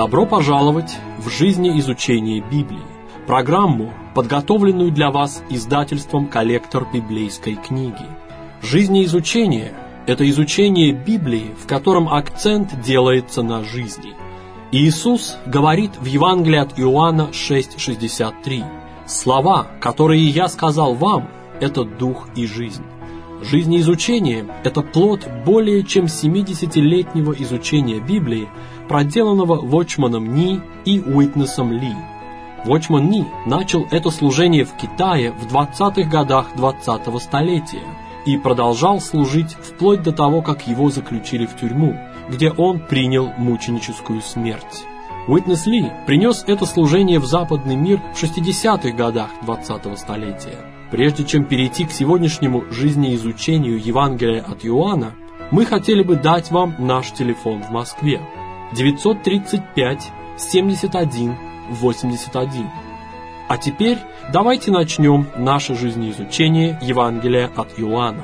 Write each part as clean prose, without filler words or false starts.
Добро пожаловать в «Жизнеизучение Библии», программу, подготовленную для вас издательством «Коллектор библейской книги». Жизнеизучение – это изучение Библии, в котором акцент делается на жизни. Иисус говорит в Евангелии от Иоанна 6:63: «Слова, которые я сказал вам, это дух и жизнь». Жизнеизучение – это плод более чем 70-летнего изучения Библии, проделанного Watchman Nee и Уитнесом Ли. Watchman Nee начал это служение в Китае в 20-х годах 20-го столетия и продолжал служить вплоть до того, как его заключили в тюрьму, где он принял мученическую смерть. Уитнес Ли принес это служение в западный мир в 60-х годах 20-го столетия. Прежде чем перейти к сегодняшнему жизнеизучению Евангелия от Иоанна, мы хотели бы дать вам наш телефон в Москве: 935 71 81. А теперь давайте начнем наше жизнеизучение Евангелия от Иоанна.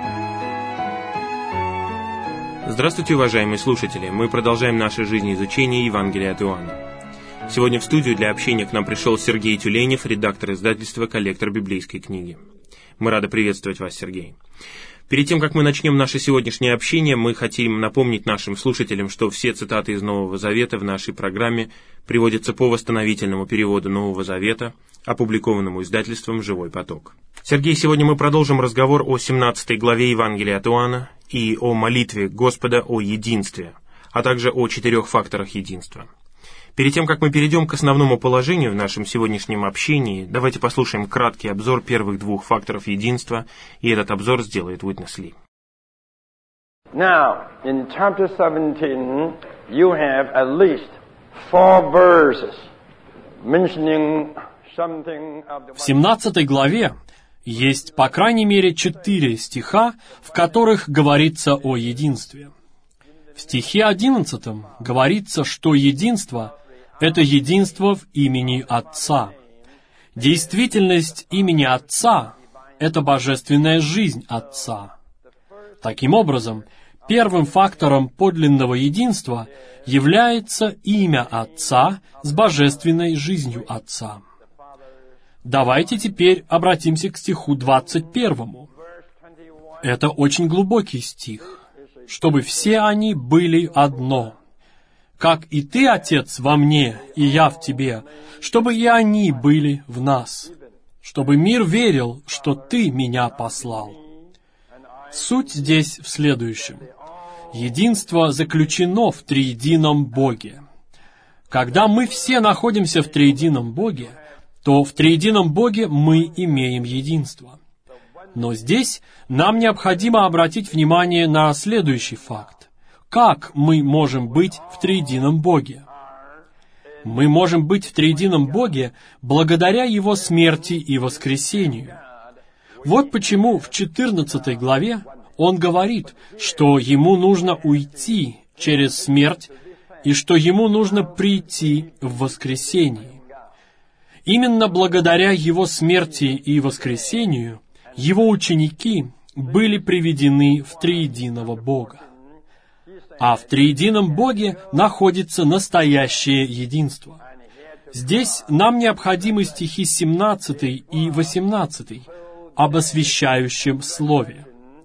Здравствуйте, уважаемые слушатели! Мы продолжаем наше жизнеизучение Евангелия от Иоанна. Сегодня в студию для общения к нам пришел Сергей Тюленев, редактор издательства «Коллектор библейской книги». Мы рады приветствовать вас, Сергей. Перед тем, как мы начнем наше сегодняшнее общение, мы хотим напомнить нашим слушателям, что все цитаты из Нового Завета в нашей программе приводятся по восстановительному переводу Нового Завета, опубликованному издательством «Живой поток». Сергей, сегодня мы продолжим разговор о 17 главе Евангелия от Иоанна и о молитве Господа о единстве, а также о 4 факторах единства. Перед тем, как мы перейдем к основному положению в нашем сегодняшнем общении, давайте послушаем краткий обзор первых 2 факторов единства, и этот обзор сделает Уитнес Ли. Now, in chapter 17, you have at least 4 verses mentioning something of the... В 17 главе есть по крайней мере 4 стиха, в которых говорится о единстве. В стихе 11 говорится, что единство – это единство в имени Отца. Действительность имени Отца – это божественная жизнь Отца. Таким образом, первым фактором подлинного единства является имя Отца с божественной жизнью Отца. Давайте теперь обратимся к стиху 21. Это очень глубокий стих. «Чтобы все они были одно. Как и ты, Отец, во мне, и я в тебе, чтобы и они были в нас, чтобы мир верил, что ты меня послал». Суть здесь в следующем. Единство заключено в триедином Боге. Когда мы все находимся в триедином Боге, то в триедином Боге мы имеем единство. Но здесь нам необходимо обратить внимание на следующий факт. Как мы можем быть в триедином Боге? Мы можем быть в триедином Боге благодаря Его смерти и воскресению. Вот почему в 14 главе Он говорит, что Ему нужно уйти через смерть и что Ему нужно прийти в воскресении. Именно благодаря Его смерти и воскресению Его ученики были приведены в триединого Бога. А в триедином Боге находится настоящее единство. Здесь нам необходимы стихи 17 и 18 об освящающем слове.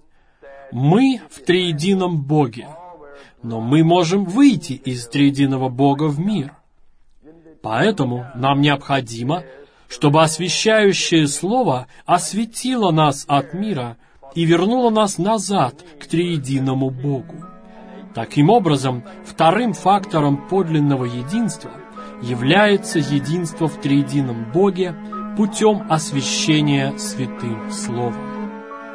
Мы в триедином Боге, но мы можем выйти из триединого Бога в мир. Поэтому нам необходимо, чтобы освящающее слово осветило нас от мира и вернуло нас назад к триединому Богу. Таким образом, вторым фактором подлинного единства является единство в триедином Боге путем освящения Святым Словом.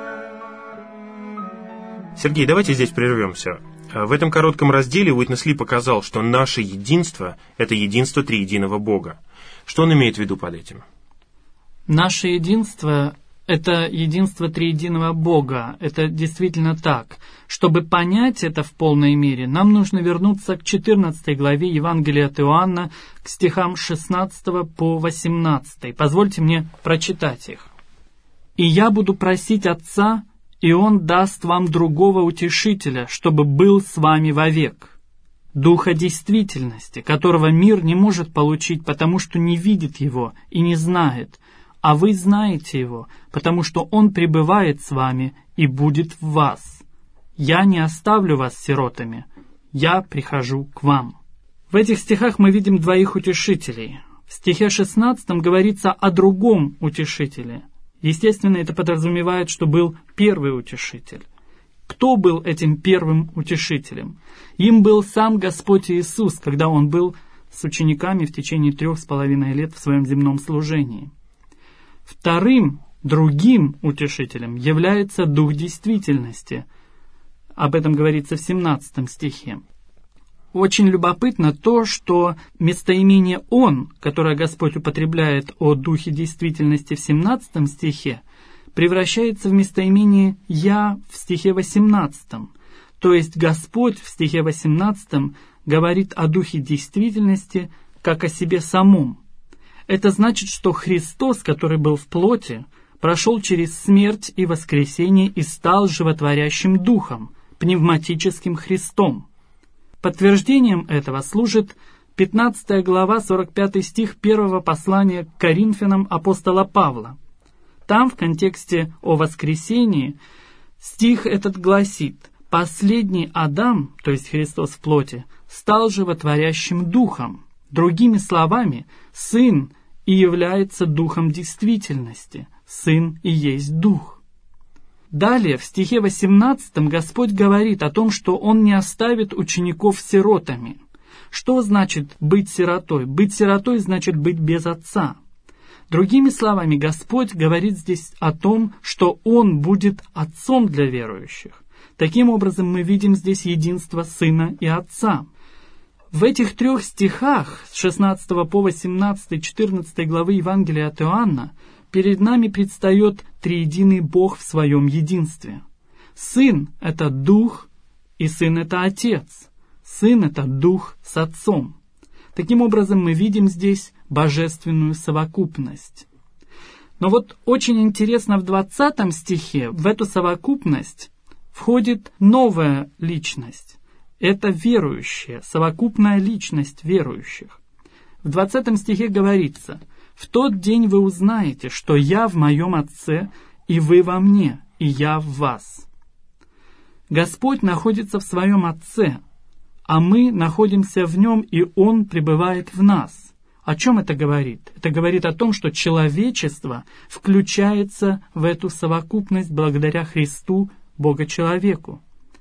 Сергей, давайте здесь прервемся. В этом коротком разделе Уитнес Ли показал, что наше единство – это единство триединого Бога. Что он имеет в виду под этим? Наше единство – это единство триединого Бога. Это действительно так. Чтобы понять это в полной мере, нам нужно вернуться к 14 главе Евангелия от Иоанна, к стихам 16 по 18. Позвольте мне прочитать их. «И я буду просить Отца, и Он даст вам другого утешителя, чтобы был с вами вовек. Духа действительности, которого мир не может получить, потому что не видит Его и не знает, а вы знаете Его, потому что Он пребывает с вами и будет в вас. Я не оставлю вас сиротами, я прихожу к вам». В этих стихах мы видим двоих утешителей. В стихе 16 говорится о другом утешителе. Естественно, это подразумевает, что был первый утешитель. Кто был этим первым утешителем? Им был сам Господь Иисус, когда Он был с учениками в течение 3,5 лет в своем земном служении. Вторым, другим утешителем является Дух действительности. Об этом говорится в 17 стихе. Очень любопытно то, что местоимение «Он», которое Господь употребляет о Духе действительности в 17 стихе, превращается в местоимение «Я» в стихе 18. То есть Господь в стихе 18 говорит о Духе действительности как о себе самом. Это значит, что Христос, который был в плоти, прошел через смерть и воскресение и стал животворящим Духом, пневматическим Христом. Подтверждением этого служит 15 глава, 45 стих 1 послания к Коринфянам апостола Павла. Там, в контексте о воскресении, стих этот гласит: «Последний Адам, то есть Христос в плоти, стал животворящим Духом». Другими словами, Сын и является Духом действительности. Сын и есть Дух. Далее, в стихе 18 Господь говорит о том, что Он не оставит учеников сиротами. Что значит быть сиротой? Быть сиротой значит быть без отца. Другими словами, Господь говорит здесь о том, что Он будет отцом для верующих. Таким образом, мы видим здесь единство Сына и Отца. В этих 3 стихах, с 16 по 18, 14 главы Евангелия от Иоанна, перед нами предстает триединый Бог в своем единстве. Сын — это Дух, и Сын — это Отец. Сын — это Дух с Отцом. Таким образом, мы видим здесь божественную совокупность. Но вот очень интересно, в 20 стихе в эту совокупность входит новая личность. Это верующая, совокупная личность верующих. В 20 стихе говорится: «В тот день вы узнаете, что я в моем Отце, и вы во мне, и я в вас». Господь находится в своем Отце, а мы находимся в Нем, и Он пребывает в нас. О чем это говорит? Это говорит о том, что человечество включается в эту совокупность благодаря Христу, Бога-человеку.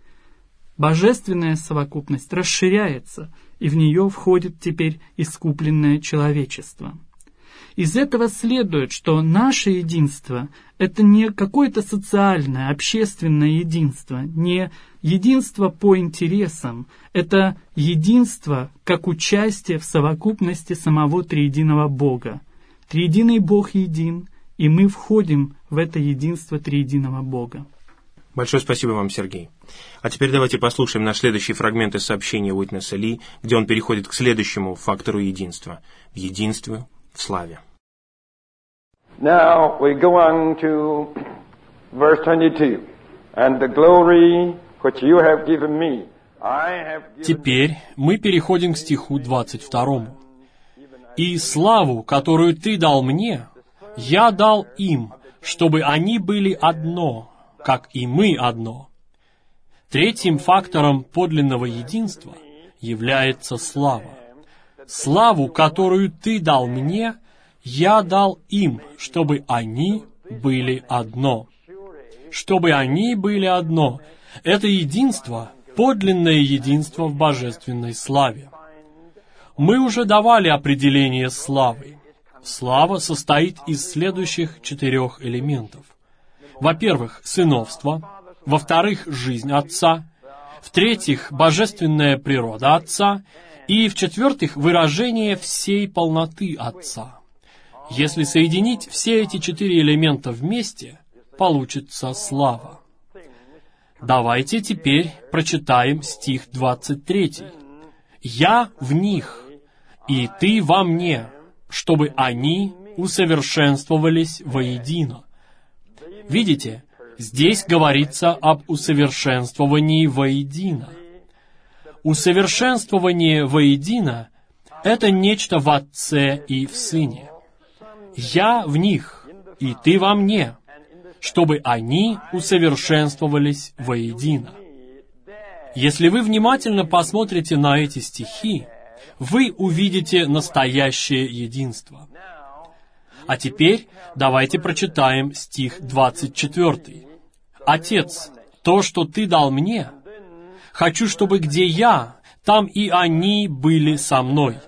Божественная совокупность расширяется, и в нее входит теперь искупленное человечество. Из этого следует, что наше единство — это не какое-то социальное, общественное единство, не единство по интересам, это единство как участие в совокупности самого триединого Бога. Триединый Бог един, и мы входим в это единство триединого Бога. Большое спасибо вам, Сергей. А теперь давайте послушаем наш следующий фрагмент из сообщения Уитнеса Ли, где он переходит к следующему фактору единства — в единстве в славе. Now we go on to verse 22. And the glory which you have given me, I have given. Теперь мы переходим к стиху 22. «И славу, которую ты дал мне, я дал им, чтобы они были одно, как и мы одно». Третьим фактором подлинного единства является слава. «Славу, которую ты дал мне, я дал им, чтобы они были одно». Чтобы они были одно — это единство, подлинное единство в божественной славе. Мы уже давали определение славы. Слава состоит из следующих 4 элементов. Во-первых, сыновство. Во-вторых, жизнь Отца. В-третьих, божественная природа Отца. И в-четвертых, выражение всей полноты Отца. Если соединить все эти 4 элемента вместе, получится слава. Давайте теперь прочитаем стих 23. «Я в них, и ты во мне, чтобы они усовершенствовались воедино». Видите, здесь говорится об усовершенствовании воедино. Усовершенствование воедино — это нечто в Отце и в Сыне. Я в них, и ты во мне, чтобы они усовершенствовались воедино. Если вы внимательно посмотрите на эти стихи, вы увидите настоящее единство. А теперь давайте прочитаем стих 24. «Отец, то, что Ты дал мне, хочу, чтобы где я, там и они были со мной».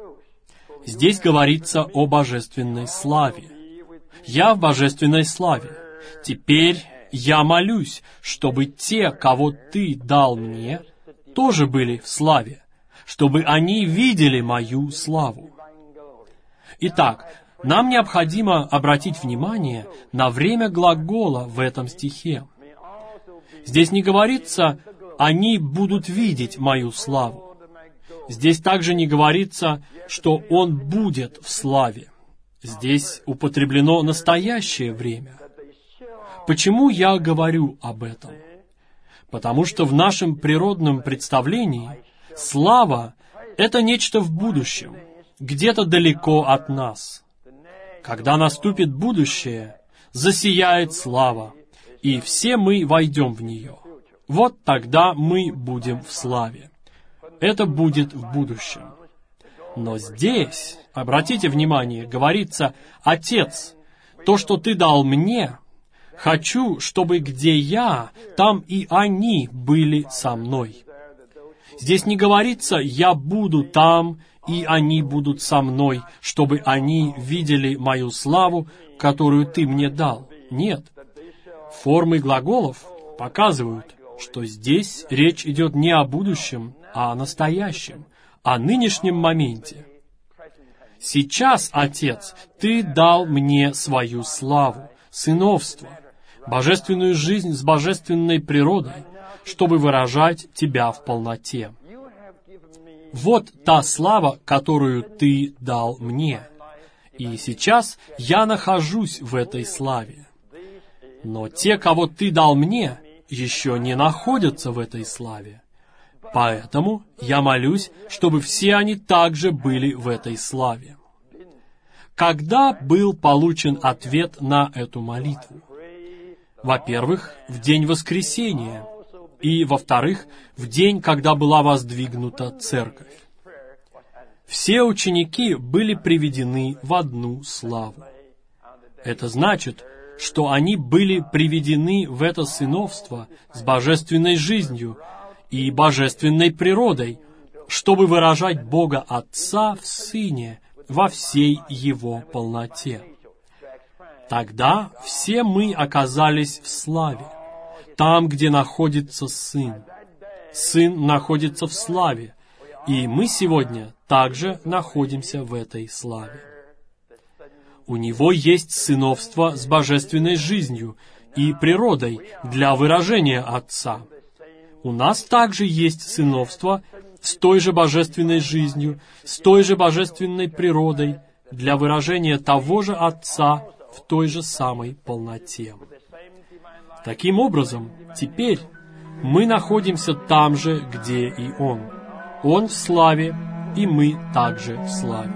Здесь говорится о божественной славе. Я в божественной славе. Теперь я молюсь, чтобы те, кого Ты дал мне, тоже были в славе, чтобы они видели мою славу. Итак, нам необходимо обратить внимание на время глагола в этом стихе. Здесь не говорится «они будут видеть мою славу». Здесь также не говорится, что Он будет в славе. Здесь употреблено настоящее время. Почему я говорю об этом? Потому что в нашем природном представлении слава — это нечто в будущем, где-то далеко от нас. Когда наступит будущее, засияет слава, и все мы войдем в нее. Вот тогда мы будем в славе. Это будет в будущем. Но здесь, обратите внимание, говорится: «Отец, то, что Ты дал мне, хочу, чтобы где я, там и они были со мной». Здесь не говорится «я буду там, и они будут со мной, чтобы они видели мою славу, которую Ты мне дал». Нет. Формы глаголов показывают, что здесь речь идет не о будущем, а о настоящем, о нынешнем моменте. Сейчас, Отец, Ты дал мне свою славу, сыновство, божественную жизнь с божественной природой, чтобы выражать Тебя в полноте. Вот та слава, которую Ты дал мне. И сейчас я нахожусь в этой славе. Но те, кого Ты дал мне, еще не находятся в этой славе. Поэтому я молюсь, чтобы все они также были в этой славе. Когда был получен ответ на эту молитву? Во-первых, в день воскресения, и, во-вторых, в день, когда была воздвигнута церковь. Все ученики были приведены в одну славу. Это значит, что они были приведены в это сыновство с божественной жизнью и божественной природой, чтобы выражать Бога Отца в Сыне во всей Его полноте. Тогда все мы оказались в славе, там, где находится Сын. Сын находится в славе, и мы сегодня также находимся в этой славе. У Него есть сыновство с божественной жизнью и природой для выражения Отца. У нас также есть сыновство с той же божественной жизнью, с той же божественной природой для выражения того же Отца в той же самой полноте. Таким образом, теперь мы находимся там же, где и Он. Он в славе, и мы также в славе.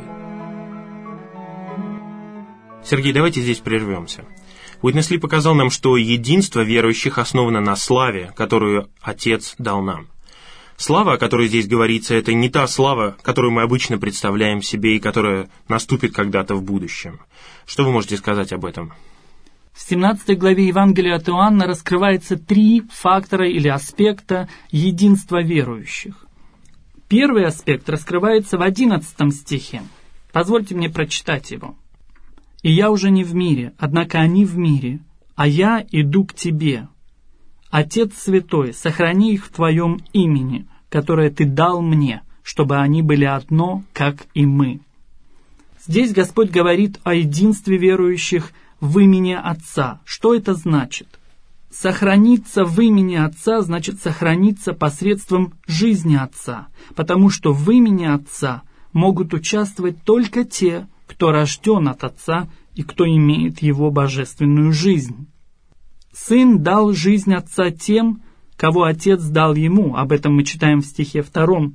Сергей, давайте здесь прервемся. Уитнес-Ли показал нам, что единство верующих основано на славе, которую Отец дал нам. Слава, о которой здесь говорится, это не та слава, которую мы обычно представляем себе и которая наступит когда-то в будущем. Что вы можете сказать об этом? В 17 главе Евангелия от Иоанна раскрывается 3 фактора или аспекта единства верующих. Первый аспект раскрывается в 11 стихе. Позвольте мне прочитать его. «И я уже не в мире, однако они в мире, а я иду к Тебе. Отец Святой, сохрани их в Твоем имени, которое Ты дал мне, чтобы они были одно, как и мы». Здесь Господь говорит о единстве верующих в имени Отца. Что это значит? Сохраниться в имени Отца значит сохраниться посредством жизни Отца, потому что в имени Отца могут участвовать только те, кто рожден от Отца и кто имеет Его божественную жизнь. Сын дал жизнь Отца тем, кого Отец дал ему. Об этом мы читаем в стихе 2,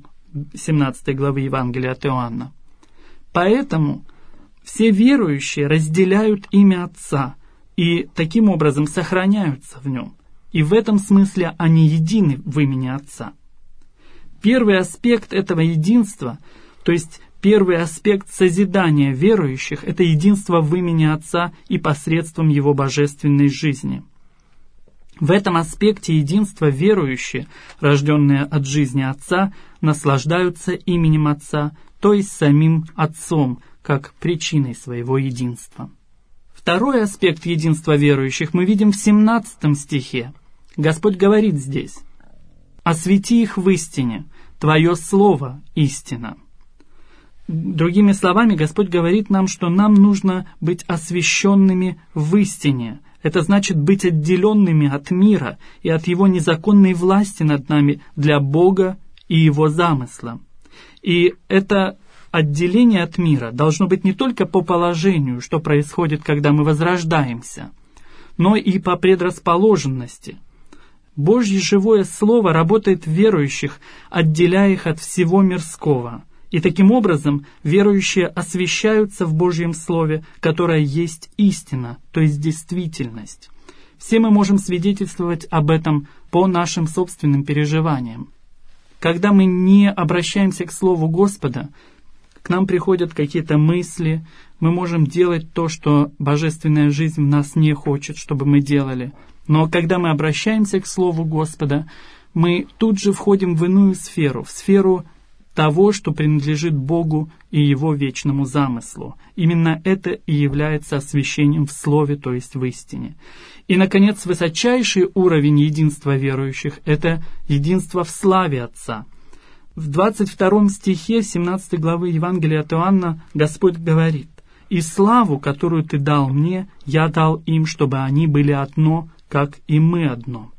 17 главы Евангелия от Иоанна. Поэтому все верующие разделяют имя Отца и таким образом сохраняются в нем. И в этом смысле они едины в имени Отца. Первый аспект этого единства, то есть первый аспект созидания верующих, это единство в имени Отца и посредством Его божественной жизни. В этом аспекте единства верующие, рожденные от жизни Отца, наслаждаются именем Отца, то есть самим Отцом, как причиной своего единства. Второй аспект единства верующих мы видим в 17 стихе. Господь говорит здесь: «Освети их в истине, Твое Слово – истина». Другими словами, Господь говорит нам, что нам нужно быть освященными в истине. Это значит быть отделенными от мира и от его незаконной власти над нами для Бога и Его замысла. И это отделение от мира должно быть не только по положению, что происходит, когда мы возрождаемся, но и по предрасположенности. Божье живое Слово работает в верующих, отделяя их от всего мирского. И таким образом верующие освящаются в Божьем Слове, которое есть истина, то есть действительность. Все мы можем свидетельствовать об этом по нашим собственным переживаниям. Когда мы не обращаемся к Слову Господа, к нам приходят какие-то мысли, мы можем делать то, что божественная жизнь в нас не хочет, чтобы мы делали. Но когда мы обращаемся к Слову Господа, мы тут же входим в иную сферу, в сферу того, что принадлежит Богу и Его вечному замыслу. Именно это и является освящением в Слове, то есть в истине. И, наконец, высочайший уровень единства верующих – это единство в славе Отца. В 22 стихе 17 главы Евангелия от Иоанна Господь говорит: «И славу, которую Ты дал мне, я дал им, чтобы они были одно, как и мы одно».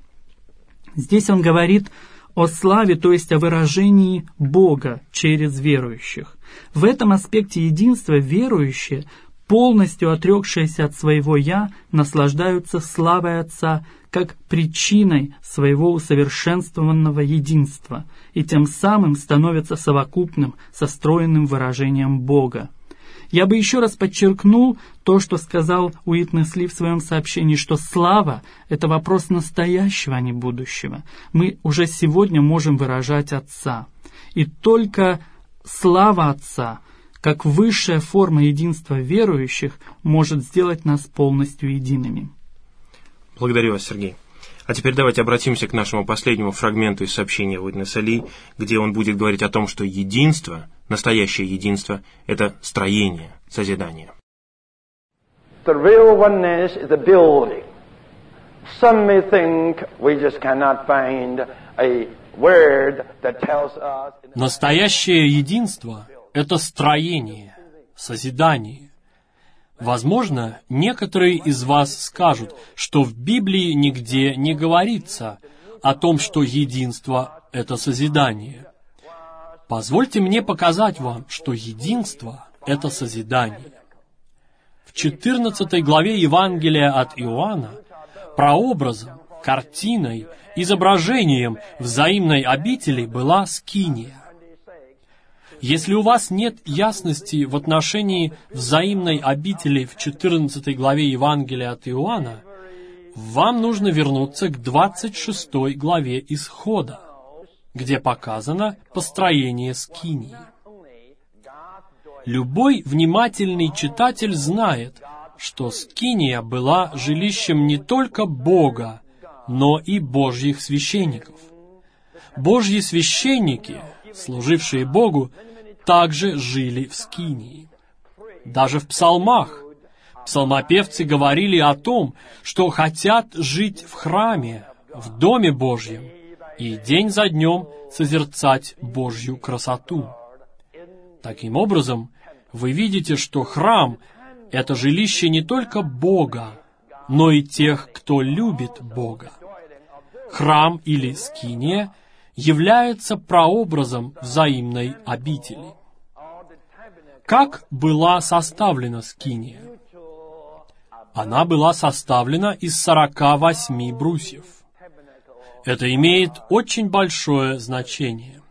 Здесь Он говорит о славе, то есть о выражении Бога через верующих. В этом аспекте единства верующие, полностью отрекшиеся от своего «я», наслаждаются славой Отца как причиной своего усовершенствованного единства и тем самым становятся совокупным, состроенным выражением Бога. Я бы еще раз подчеркнул то, что сказал Уитнес Ли в своем сообщении, что слава – это вопрос настоящего, а не будущего. Мы уже сегодня можем выражать Отца. И только слава Отца, как высшая форма единства верующих, может сделать нас полностью едиными. Благодарю вас, Сергей. А теперь давайте обратимся к нашему последнему фрагменту из сообщения Уитнеса Ли, где он будет говорить о том, что единство, настоящее единство, это строение, созидание. The real oneness is a building. Some may think we just cannot find a word that tells us... Настоящее единство – это строение, созидание. Возможно, некоторые из вас скажут, что в Библии нигде не говорится о том, что единство – это созидание. Позвольте мне показать вам, что единство – это созидание. В 14 главе Евангелия от Иоанна прообразом, картиной, изображением взаимной обители была скиния. Если у вас нет ясности в отношении взаимной обители в 14 главе Евангелия от Иоанна, вам нужно вернуться к 26 главе Исхода, где показано построение скинии. Любой внимательный читатель знает, что скиния была жилищем не только Бога, но и Божьих священников. Божьи священники, служившие Богу, также жили в скинии. Даже в псалмах псалмопевцы говорили о том, что хотят жить в храме, в Доме Божьем, и день за днем созерцать Божью красоту. Таким образом, вы видите, что храм — это жилище не только Бога, но и тех, кто любит Бога. Храм или скиния является прообразом взаимной обители. Как была составлена скиния? Она была составлена из 48 брусьев. Это имеет очень большое значение.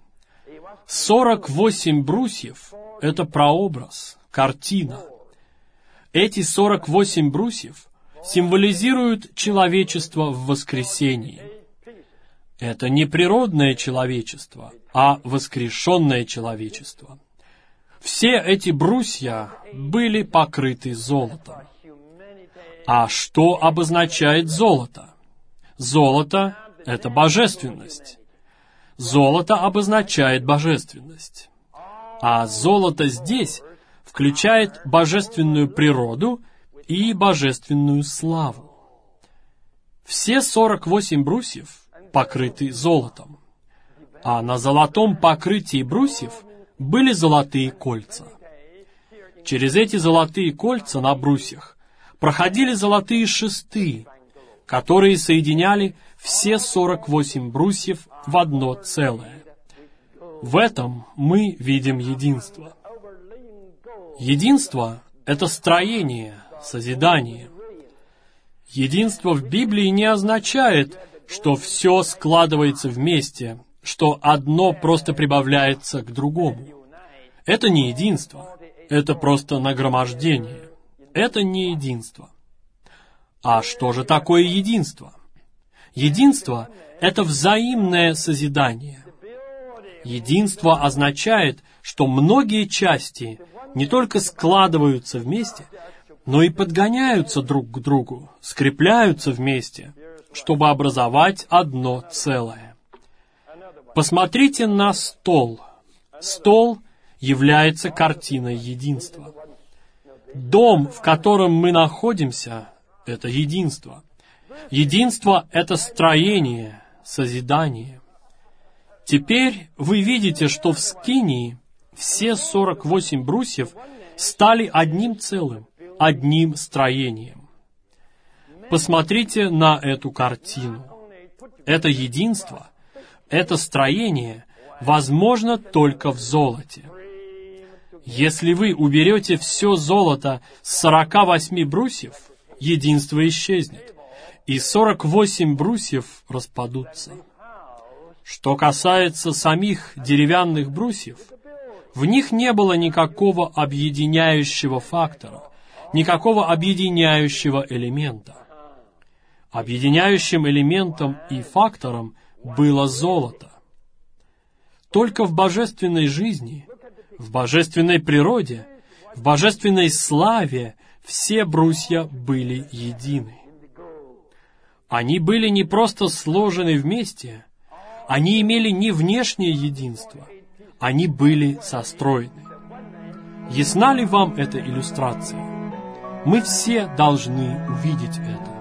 48 брусьев — это прообраз, картина. Эти 48 брусьев символизируют человечество в воскресении. Это не природное человечество, а воскрешенное человечество. Все эти брусья были покрыты золотом. А что обозначает золото? Золото — это божественность. Золото обозначает божественность. А золото здесь включает божественную природу и божественную славу. Все 48 брусьев покрыты золотом, а на золотом покрытии брусьев были золотые кольца. Через эти золотые кольца на брусьях проходили золотые шесты, которые соединяли все 48 брусьев в одно целое. В этом мы видим единство. Единство — это строение, созидание. Единство в Библии не означает, что все складывается вместе, что одно просто прибавляется к другому. Это не единство, это просто нагромождение. Это не единство. А что же такое единство? Единство — это взаимное созидание. Единство означает, что многие части не только складываются вместе, но и подгоняются друг к другу, скрепляются вместе, чтобы образовать одно целое. Посмотрите на стол. Стол является картиной единства. Дом, в котором мы находимся, — это единство. Единство — это строение, созидание. Теперь вы видите, что в скинии все 48 брусьев стали одним целым, одним строением. Посмотрите на эту картину. Это единство, это строение возможно только в золоте. Если вы уберете все золото с 48 брусьев, единство исчезнет, и 48 брусьев распадутся. Что касается самих деревянных брусьев, в них не было никакого объединяющего фактора, никакого объединяющего элемента. Объединяющим элементом и фактором было золото. Только в божественной жизни, в божественной природе, в божественной славе все брусья были едины. Они были не просто сложены вместе, они имели не внешнее единство, они были состроены. Ясна ли вам эта иллюстрация? Мы все должны увидеть это.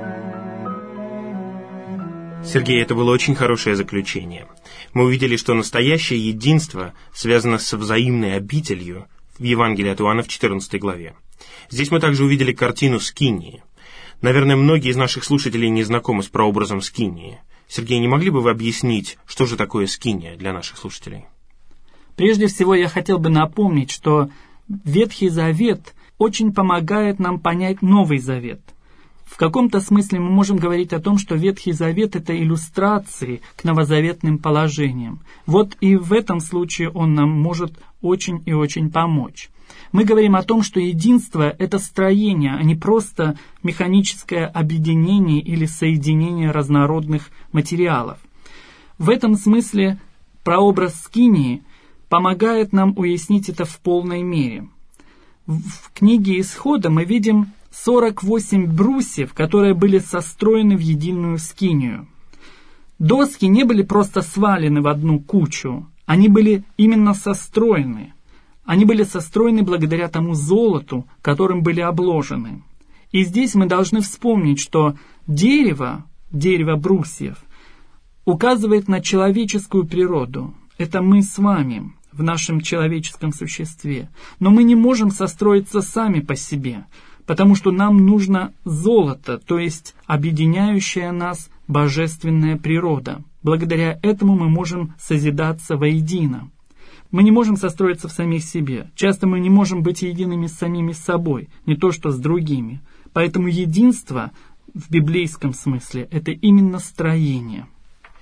Сергей, это было очень хорошее заключение. Мы увидели, что настоящее единство связано со взаимной обителью в Евангелии от Иоанна в 14 главе. Здесь мы также увидели картину скинии. Наверное, многие из наших слушателей не знакомы с прообразом скинии. Сергей, не могли бы вы объяснить, что же такое скиния для наших слушателей? Прежде всего, я хотел бы напомнить, что Ветхий Завет очень помогает нам понять Новый Завет. В каком-то смысле мы можем говорить о том, что Ветхий Завет — это иллюстрации к новозаветным положениям. Вот и в этом случае он нам может очень и очень помочь. Мы говорим о том, что единство — это строение, а не просто механическое объединение или соединение разнородных материалов. В этом смысле прообраз скинии помогает нам уяснить это в полной мере. В книге Исхода мы видим 48 брусьев, которые были состроены в единую скинию. Доски не были просто свалены в одну кучу, они были именно состроены. Они были состроены благодаря тому золоту, которым были обложены. И здесь мы должны вспомнить, что дерево брусьев, указывает на человеческую природу. Это мы с вами в нашем человеческом существе. Но мы не можем состроиться сами по себе, потому что нам нужно золото, то есть объединяющая нас божественная природа. Благодаря этому мы можем созидаться воедино. Мы не можем состроиться в самих себе. Часто мы не можем быть едиными с самими собой, не то что с другими. Поэтому единство в библейском смысле — это именно строение.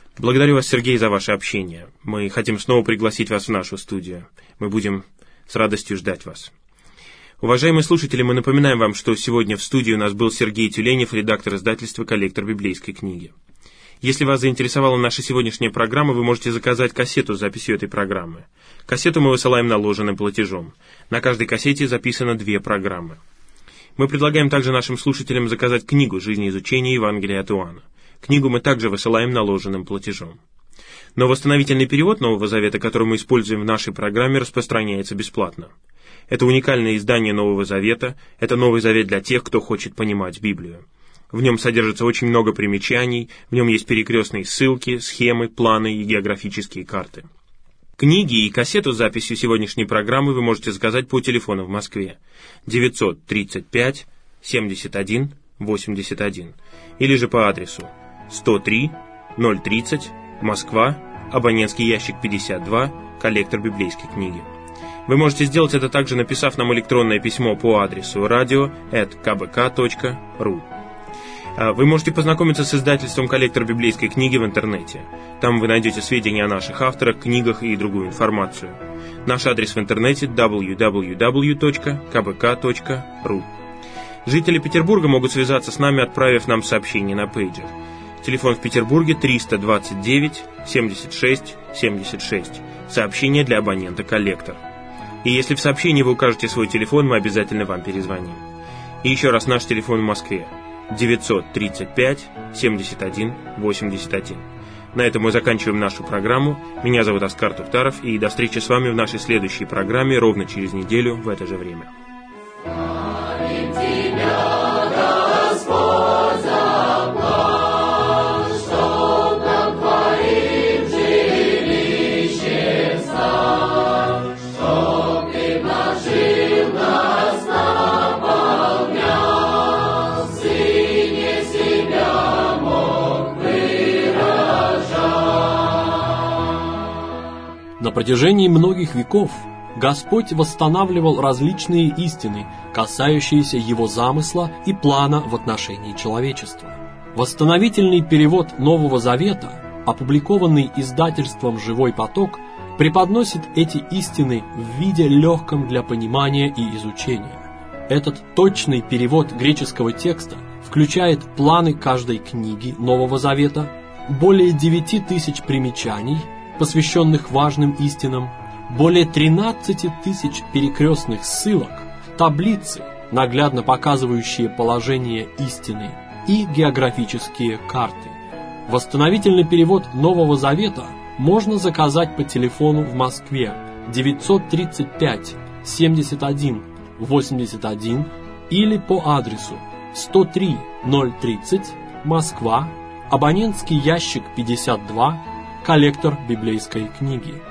Благодарю вас, Сергей, за ваше общение. Мы хотим снова пригласить вас в нашу студию. Мы будем с радостью ждать вас. Уважаемые слушатели, мы напоминаем вам, что сегодня в студии у нас был Сергей Тюленев, редактор издательства «Коллектор библейской книги». Если вас заинтересовала наша сегодняшняя программа, вы можете заказать кассету с записью этой программы. Кассету мы высылаем наложенным платежом. На каждой кассете записано 2 программы. Мы предлагаем также нашим слушателям заказать книгу «Жизнеизучение Евангелия от Иоанна». Книгу мы также высылаем наложенным платежом. Но восстановительный перевод Нового Завета, который мы используем в нашей программе, распространяется бесплатно. Это уникальное издание Нового Завета, это Новый Завет для тех, кто хочет понимать Библию. В нем содержится очень много примечаний, в нем есть перекрестные ссылки, схемы, планы и географические карты. Книги и кассету с записью сегодняшней программы вы можете заказать по телефону в Москве 935 71 81 или же по адресу 103 030 Москва, абонентский ящик 52, коллектор библейской книги. Вы можете сделать это также, написав нам электронное письмо по адресу radio@kbk.ru. Вы можете познакомиться с издательством «Коллектор библейской книги» в интернете. Там вы найдете сведения о наших авторах, книгах и другую информацию. Наш адрес в интернете www.kbk.ru. Жители Петербурга могут связаться с нами, отправив нам сообщение на пейджер. Телефон в Петербурге 329 76 76. Сообщение для абонента «Коллектор». И если в сообщении вы укажете свой телефон, мы обязательно вам перезвоним. И еще раз наш телефон в Москве 935 71 81. На этом мы заканчиваем нашу программу. Меня зовут Оскар Тухтаров, и до встречи с вами в нашей следующей программе ровно через неделю в это же время. На протяжении многих веков Господь восстанавливал различные истины, касающиеся Его замысла и плана в отношении человечества. Восстановительный перевод Нового Завета, опубликованный издательством «Живой поток», преподносит эти истины в виде легком для понимания и изучения. Этот точный перевод греческого текста включает планы каждой книги Нового Завета, более 9000 примечаний, посвященных важным истинам, более 13 000 перекрестных ссылок, таблицы, наглядно показывающие положение истины, и географические карты. Восстановительный перевод Нового Завета можно заказать по телефону в Москве 935 71 81 или по адресу 103 030 Москва, абонентский ящик 52, коллектор библейской книги.